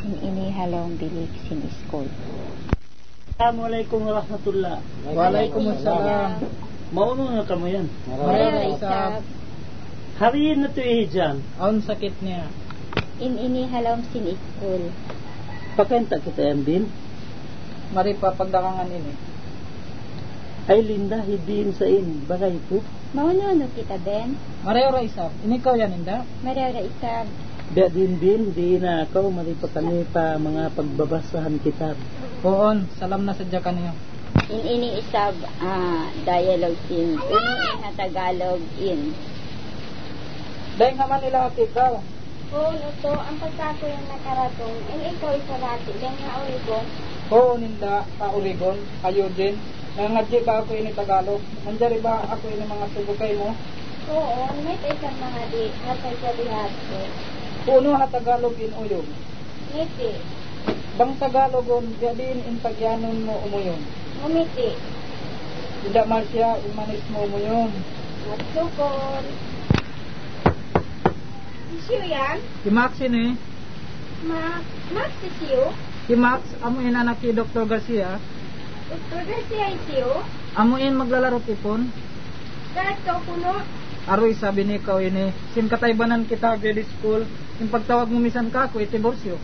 Ini halong bilik sin school. Assalamualaikum warahmatullah. Waalaikumsalam. Mauno na kamo yan. Maraya isab. Hariin na to dyan. Aun sakit niya. Ini halong sin school. Pakenta kita yan din. Mari pa pagdakangan ini. Ay linda, hidin sa in. Bagay po. Mauno kita Ben. Maraya isab. Ini kau yan inda? Maraya isab. Biya din, di na ako. Mari pa kami pa mga pagbabasahan kitab. Poon, salam na sadya kaniyo. Ini isab dialogue sin. Ini Tagalog in. Dahil naman nila at ikaw. Oo, ito. Ang pagkako yung nakaratong. Ikaw isa dati. Dahil nga Oregon. Oo, ninda ka Oregon, kayo din. Nangadji ba ako ini Tagalog? Nandiyan ba ako ini mga sugukay mo? Oo, may isang mga di. Hatay sa lihat ko. Puno ha Tagalog in uyong. Ngiti. Bang Tagalogon, gadin in pagyanon mo umuyon. Ngumiti. Tidak marsya, imanis mo umuyon. Matsukon. Sisiyo yan? Si Max ini. Max sisiyo? Si Max, amuin anak ki Dr. Garcia. Dr. Garcia isiyo? Amuin maglalaro tipon. Dato kuno? Aroy sabi ni ikaw ini. Sin kataybanan kita grade school. Yung pagtawag mo misan ka ako, itiborsyo.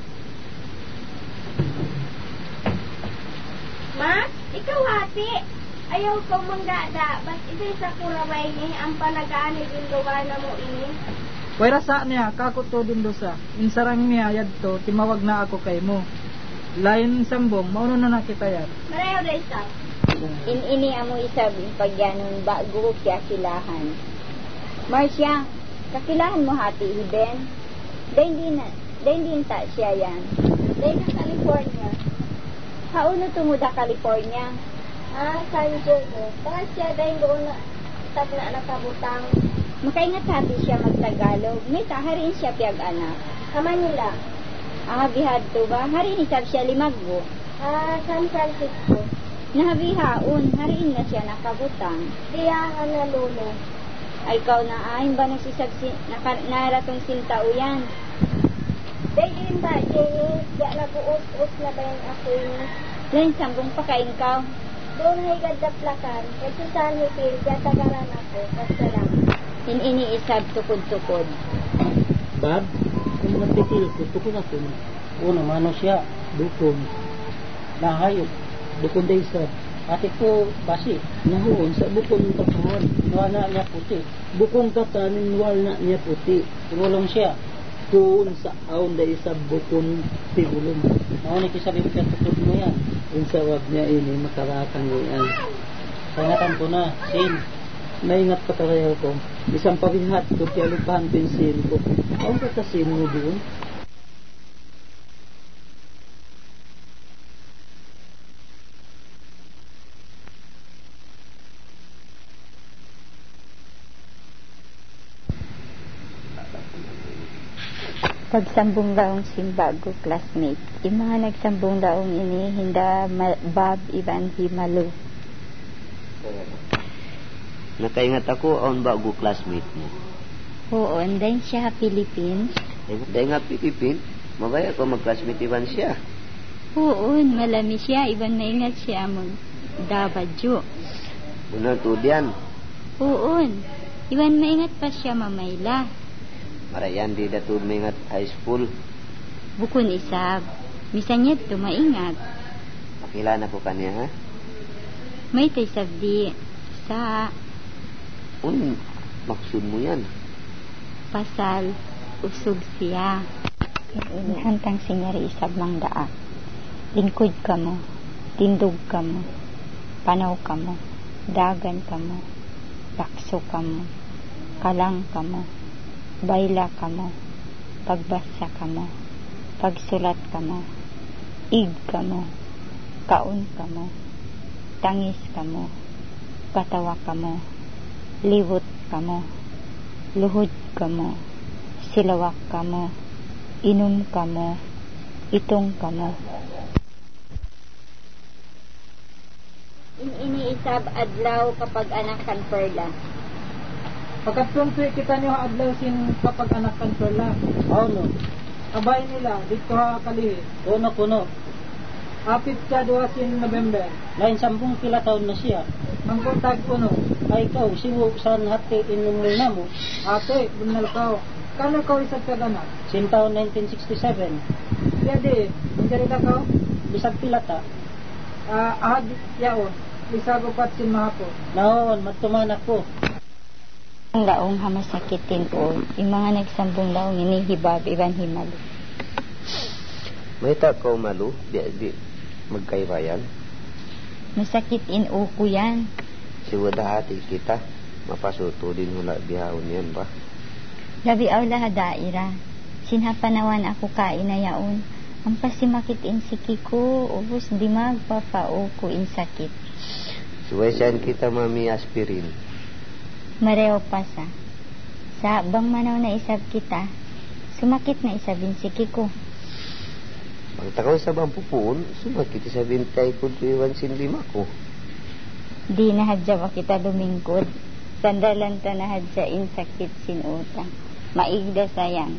Max, ikaw hati. Ayaw ko manggada. Bas isa sa kuraway ni ang panagaan din lugar na mo ini. Wala sa niya, kako to din dosa. Insarang niya yadto, timawag na ako kay mo. Lain sambong, mauno na nakita yan. Marayaw na isa. Ini amo isa pagyanon bago kya kilahan. Marcia, kakilahan mo hati Iben. Dahil din ta siya yan. Dahil na California. Hauno tumuda California. San Diego. Baka siya dahil doon na tagna nakabutang. Makaingat hati siya magtagalog. May taharin siya piyag anak. Manila. Bihad to ba? Harin isab siya limagbo. San Francisco. Nahabihaon. Harin na siya nakabutang. Diyahan na lolo. Ay ikaw na ayon ba nagsisab naratong sintao yan? Dahil din ba, diya nag-uus-us na ba yung ako yun? Lain sambong pa kain ka. Doon ay gadaplakan. Kasi saan hipil, diya tagaran ako. Kasalam. Ini isab tukod-tukod. Bab, kung nagtitil ko, tukod ako. Una, mano siya, dukong. Nahayot, dukong day sa. Ate ko, basi, nahuon sa bukong katahan, wala niya puti. Bukong katahan, wala niya puti. Tulong siya. Tuon sa aon da isa bukong tigulong. Nauna kisabi ka tukod mo yan. Yung sawag niya ini, makarakang yan. Pangatan ko na, sin. Naingat pa karayaw ko. Isang pabihat ko, kaya lupahan ko yung sin ko. Aon ka ta sin mo doon? Pagsambong daong simbago classmate. Yung mga nagsambong daong ini, hinda Bob Ivan Himalo. Nakaingat ako, aon bago classmate mo? Oo, then siya Philippines. Dahil nga Pilipin, mabaya ko mag-classmate Ivan siya. Oo, malami siya. Iban maingat siya mong Dabadyo. Unang tudyan. Oo, iban maingat pa siya mamayla. Marayan di datud maingat high school. Bukun isab. Misan niya tumaingat. Makilala ko kanya ha? May tay sabdi sa maksud mo yan? pasal usog siya. Hantang sinyari isab mang daa. Lingkod ka mo. Tindog ka mo. Panaw ka mo. Dagan ka mo. Bakso ka mo. Kalang ka mo. Bayla ka mo, pagbasa ka mo, pagsulat ka mo, ig ka mo, kaon ka mo, tangis ka mo, katawa ka mo, liwot ka mo, luhod ka mo, silawak ka mo, inom ka mo, itong ka mo. Iniisab adlaw kapag anak kan perla. Pagkatong kita niyo adlaw sin kapag anak kan perla. Oo, no. abay nila dito ha kalihi. Kuno. Apit ka 2 November. Lain 10 pila taon na siya. Mangkontag ko no. Ay ikaw, siwo saan hati inom na mo? Ate, bunal ka. Kano ka isat ka na? Sin taon 1967. Yadi, manjari na ka? Bisag pila ta. Ahad yaon. Isa ko pat sin mahapo. Naon, matuman ako. Ang laong hamasakitin o yung mga nagsambong laong inihibab iban himalo. May takaw malu, di magkaibayan. Masakitin o ko yan. Si wadahati kita, mapasuto din hula bihawon yan ba? Labi aw laha daira. Sinhapanawan ako kainayaon. Ang pasimakitin si Kiko, ubos di magpapao ko insakit. Suwaysan kita mami aspirin. Mareo pasa. Sa bang manaw na isab kita, sumakit na isabin si Kiko. Pagtakaw sa bampupuon, sumakit sa bintay ko 1.5 ko. Di nahadya ba kita lumingkod? Sandalan ta nahadya insakit sinutang. Maigda sayang.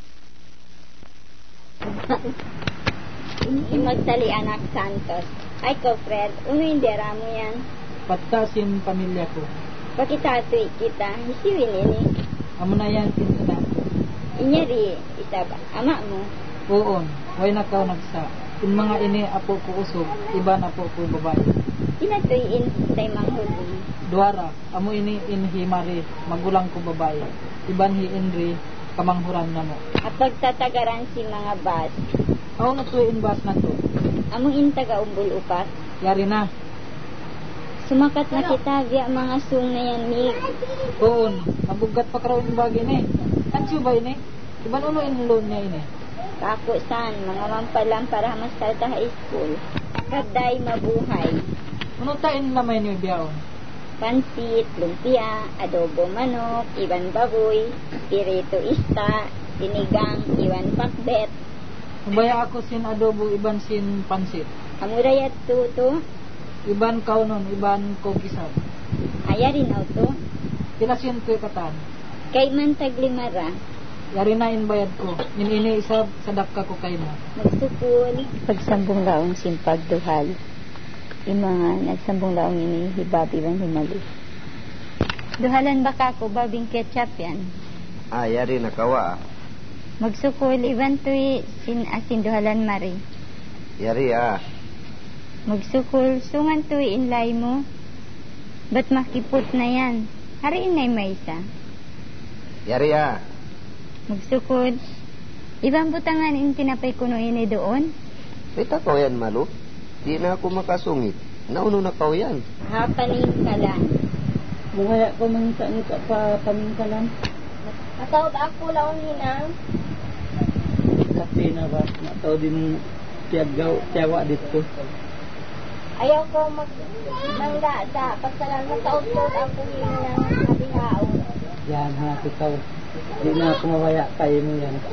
Imagtali anak Santos. Ay ko Fred, uno indera mo yan. Patkasin pamilya ko. Pakitatoy kita, hisiwin ini. Amo na yan kinsa. Inyari, isa ba? Ama mo? Uon, way na ka nagsa. In mga ini apo ko usog, iba na po ko babae. Inatoyin tay manghuli. Duara, amo ini inhimari, magulang ko babae. Iban hi inri, kamanghuran na mo. At pagtatagaran si mga bas, Ako na to inbas na to. among intaga umbul upat. Yari na. Sumakat na kita via mga sung na yan, Mig. Uon, mabugat pa karaw yung bagay ni. Ansyo ba ini? Iban uno inloan niya ini. Kako san, mga mampalam para mastarta high school. Kaday mabuhay. Uno ta inlamay niyo biyaon. Pansit, lumpia, adobo manok, iwan baboy, pirito ista, sinigang, iwan pakbet. Ubaya ako sin adobo, iban sin pansit. Amurayat tuto, Iban kaunon, iban ko kisab. ayarin aw to. Pila sin ko katan. Kay man taglimara, Yari na inbayad ko. Ini isab sadap ka ko kay mo. magsukul. Pagsambong laong simpag duhal. Yung mga nagsambong laong ini, hibabi man himali. Duhalan ba ka ko, babing ketchup yan? Yari na kawa. Magsukul, iban to'y sin asin duhalan mari. Yari Magsukul, sungan to'y inlay mo. Ba't makipot na yan? Hariin na'y may isa. Yari Magsukul, ibang butangan in tinapay kuno ini doon. May takaw yan malu. Di na ako makasungit. Nauno na kaw yan. Hapanin ka lang. Mungaya ko mangita ni pa pamingkalan. Matawag ako lang hinang. Kape na ba? Nataw din tiyawa dito. Ayaw ko magmangga sa pagsalan. Matawag ako hinang kabihao. Yan ha, ikaw. Di na ako mawaya kayo mo yan.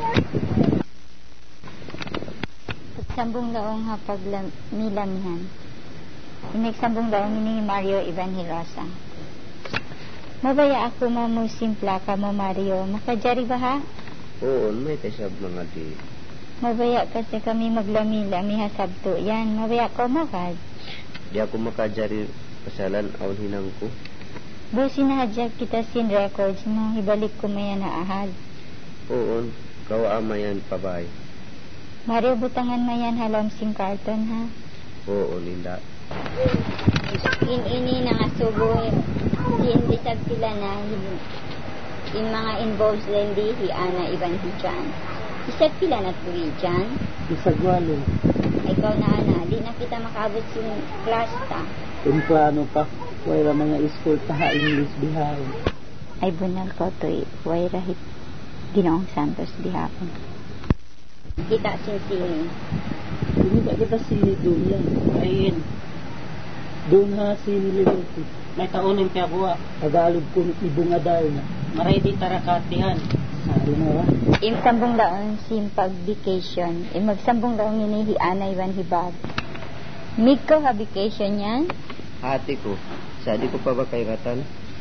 Pagsambong laong hapag milamihan. Inagsambong laong ini Mario Evangelosa. Mabaya ako mo simpla ka mo Mario. Makajari ba ha? Oo, may tasab mga di. Mabaya kasi kami maglamilami hasabto yan. Mabaya ko makad. Di ako makajari pasalan aw hinang ko. Busi na hadya kita sin records mo. Ibalik ko maya na ahad. Oo, kawa yan pabay. Mario butangan mayan halom sing carton ha. Oo, linda. Ini na nga subo. Hindi sa sila na yung mga involved lendi hi ana iban hi dyan. Isag sila na tuwi dyan. Isagwalo. Ikaw na ana, di na kita makabot yung class ta. Templano pa. Wala mga school taha English bihaw. Ay bunal ko to way rahit Ginoong Santos bihapon. Kita sinsini. Hindi ba kita sini doon yan? Ayun. Doon ha sini Liberty. May taonin kaya buwa. Tagalog kong ibungadal na. Maray di tarakatihan. Sabi na ba? Sambong daon simpag vacation. Magsambong daon ninihi anay wan hibab. Mig ko ha vacation yan? Ate ko, sadi ko pa ba kay Ratan? Siya ka inko sindi mabay taho niyaon. Sa San Francisco.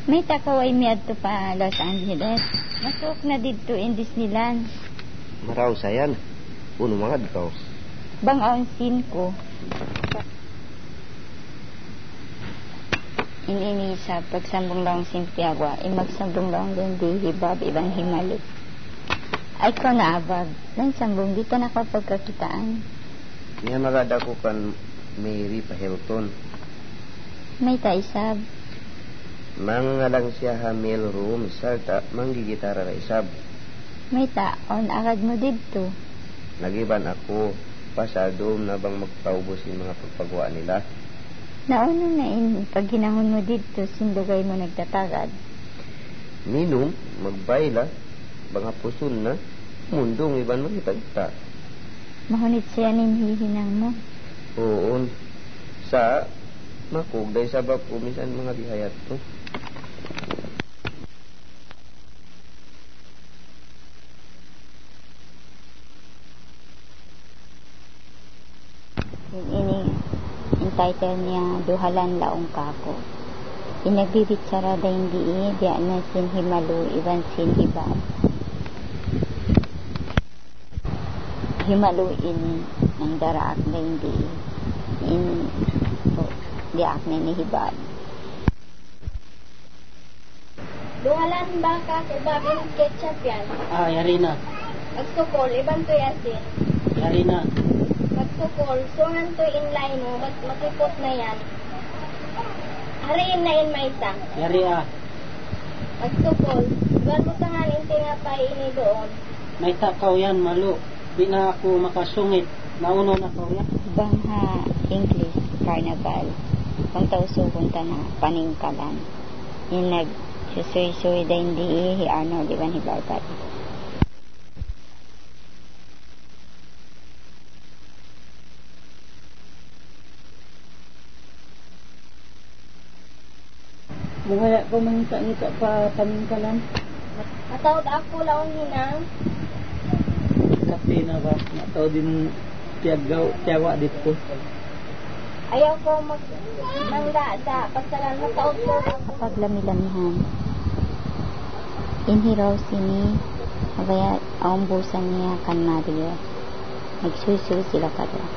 May takaway mi adto pa Los Angeles. Masuk na dito in Disneyland. Maraw sayan. Uno mga dito. Bang ang sin ko. Ini sa pagsambong lang Santiago, magsambong lang din di hibab ibang himalik. Ay ko na abag. Lang sambong dito na kapagkakitaan. Niya magada ko kan Mary pa Hilton. May taisab. Mga lang siya hamil room sarta manggigitara ra isab. May taon agad mo dito. Nagiban ako pasadom na bang magpaubos yung mga pagpagawa nila. Nauna na pag ginahon mo dito sindugay mo nagtatagad. Minum magbayla banga puson na mundong iban mo ipagta. Mahunit siya hihinang mo. Oo. Sa makugday sabab kumisan mga bihayat ko. Ini title niya Duhalan Laong Kako. Inagbibitsara da hindi diya na sin himalo iban sin hibab. Himaluin ng daraak na hindi diak na ni hibab. Duhalan ba ka kay babing ketchup yan? Yari na. Magsukol, ibang to yasin. Yari na. Magsukol, sungan to inline mo, makipot na yan. Hariin na in maita. Yari Magsukol, iban mo tanganin tinapay ini doon. May takaw yan, malo. Di na ako makasungit. Nauno na ko yan. Bangha English Carnival. Kung tauso punta na paningkalan. Yung nagsusuy-suy da hindi Arnold iban hibarbat. Mungaya ko mangita-ngita pa paningkalan. Matawad ako laon hinang. Kape na ba? Nataw din tiyawa dito. Ayaw ko nangda pagsalan matawad ko. Kapag lami-lamihan. Inhiraw sini. Abaya ang busan niya kan Mario. Nagsusuy sila ka doon.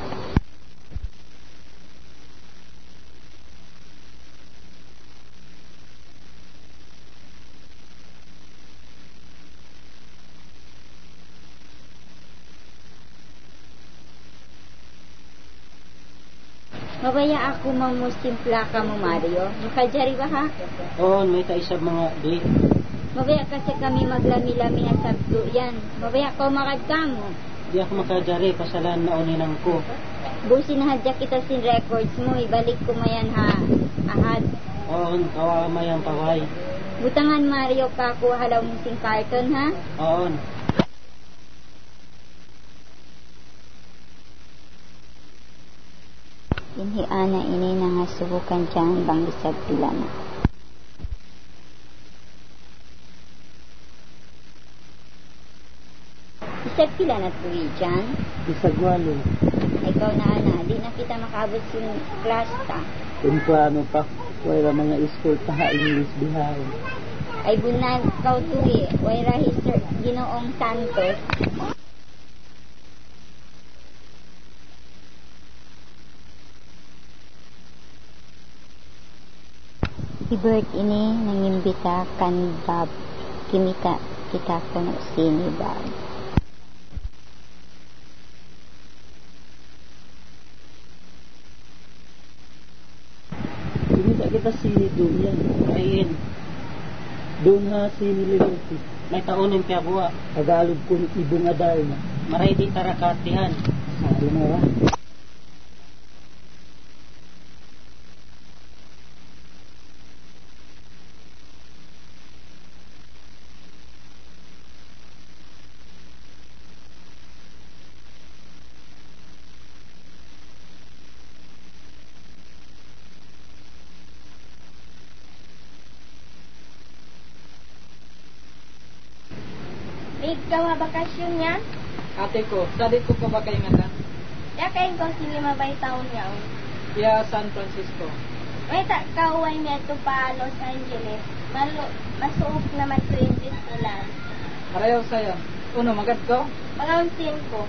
Mabaya ako mamusimpla ka mo Mario. Makajari ba ha? Oo, may kaisab mga di. Mabaya kasi kami maglami-lami na sabdo yan. Mabaya ko makagkamo. Di ako makajari, pasalan na uninang ko. Busin hadya kita sin records mo. Ibalik ko mayan ha. Ahad. Oo, kawama yung paway. Butangan Mario ka ko halaw mo sing carton ha. Oo. Inhiana ini nga subukan dyan bang isag pila na. Isag pila na tuwi dyan? Isag walo. Ikaw na di na kita makabot sa class ta. Kung paano pa, wala mga school pa English bihaw. Ay bunag kau tuwi, wala history Ginoong Santos. Si Bert ini nangimbita kan Bob kimita kita kuno sini Bob. Hindi ba kita sini doon yan? Kain. Doon ha sini Liberty. May taonin kaya buwa. Tagalog ko ibong adar na. Maray di tarakatihan. Sabi mo ba? Ikaw nga bakasyon niya? Ate ko, sabi ko pa ba kayo nga ta? Yakain ko sili mabay taon niya. Iya San Francisco. May kauway niya ito pa Los Angeles. Masuok naman ko yung Diyos nila. Parayaw saya. Uno, magad ko? Magamsin ko.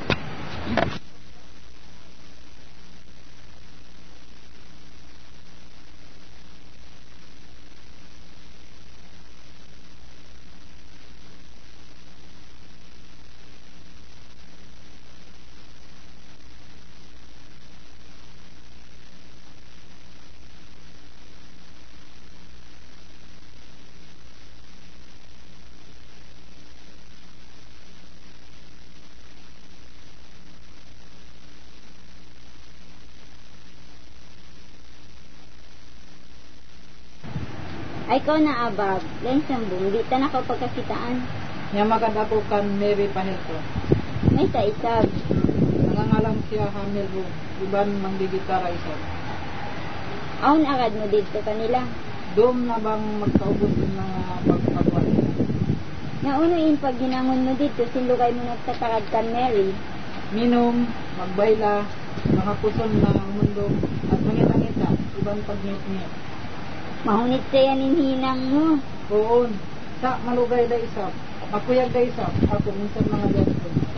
Ay ko na abab, lain sambong, di ta nakaw pagkakitaan. Nya makadako kan Mary Panelko. May sa isab. Nangangalam siya Hamil Boom. Iban manggigitara isa. Aun agad mo dito kanila. Doon na bang magkaubos yung mga pagpagwan nila? Nauno yung pag ginangon mo dito, sinlugay mo nagtatakad kan Mary. Minom, magbayla, makapuson na mundo, at mangita-ngita, ibang pagngit-ngit. Mahunit saya ninhinang mo. Oon, sa malugay da isa, makuyag da isa, ako minsan mga ganito.